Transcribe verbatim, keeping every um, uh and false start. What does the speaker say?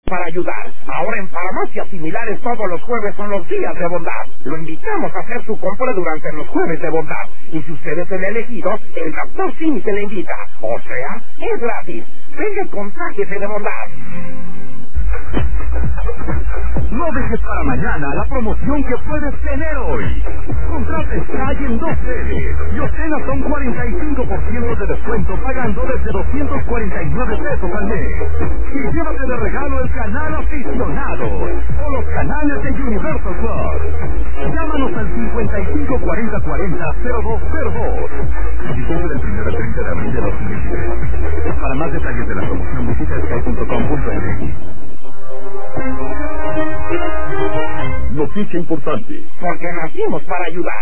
Para ayudar. Ahora en farmacias similares todos los jueves son los días de bondad. Lo invitamos a hacer su compra durante los jueves de bondad. Y si usted es el elegido, el doctor Simi se le invita. O sea, es gratis. Venga y contágiese de bondad. No dejes para mañana la promoción que puedes tener hoy. Contrata Sky en dos series y obtén hasta un cuarenta y cinco por ciento de descuento pagando desde doscientos cuarenta y nueve pesos al mes. Y llévate de regalo el canal aficionado o los canales de Universal Plus. Llámanos al cincuenta y cinco cuarenta cuarenta cero dos cero dos. Vigencia del primero al treinta de abril de dos mil veintitrés. Para más detalles de la promoción visita sky punto com punto m x. Noticia importante. Porque nacimos para ayudar.